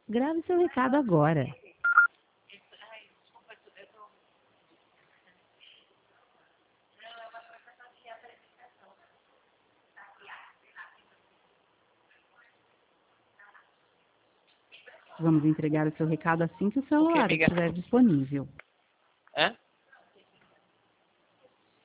Grave seu recado agora. Vamos entregar o seu recado assim que o Ok, celular amiga. estiver disponível. Hã?